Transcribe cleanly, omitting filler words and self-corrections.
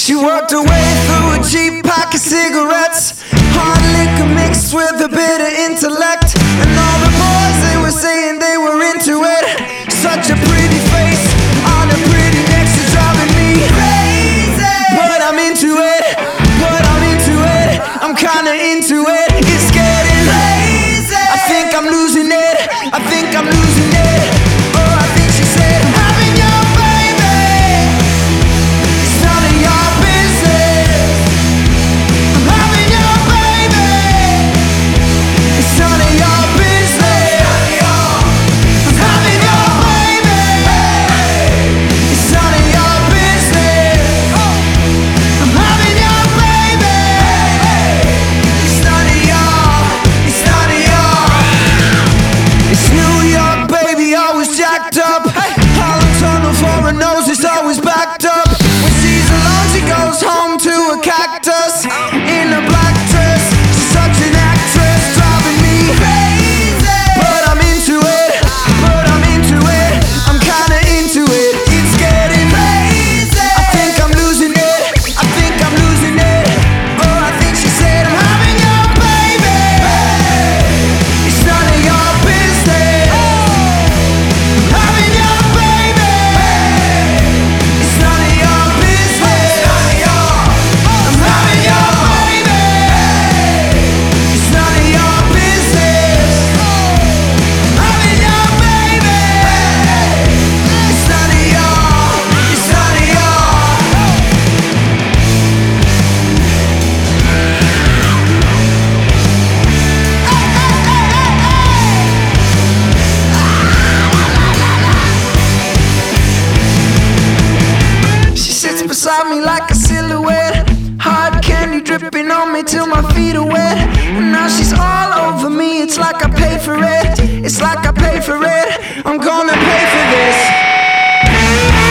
She worked her way through a cheap pack of cigarettes, hard liquor mixed with a bit of intellect. And all the boys, they were saying they were into it. Such a pretty face on a pretty neck, she's driving me crazy. But I'm into it, I'm kinda into it. It's getting crazy. I think I'm losing it, I think I'm losing it. Oh, I think she said, I'm having your baby, it's none of your business. I'm having your baby, it's none of your business. I'm having your baby, it's none of your business. I'm having your baby, it's none of your. It's New York, baby, always jacked up. Hollow tunnel for her nose, it's always backed up. When she's alone, she goes home to a cactus in a black dress. She's such an actress, driving me crazy. But I'm into it, I'm kinda into it. It's getting crazy. I think I'm losing it, Oh, I think she said, I'm having your baby, it's none of your business. I'm having your baby, it's none of your business. I'm having your baby, it's none of your business. I'm having your baby, it's none of your. She sits beside me like a silhouette, hard candy dripping on me till my feet are wet. And now she's all over me, it's like I paid for it. I'm gonna pay for this.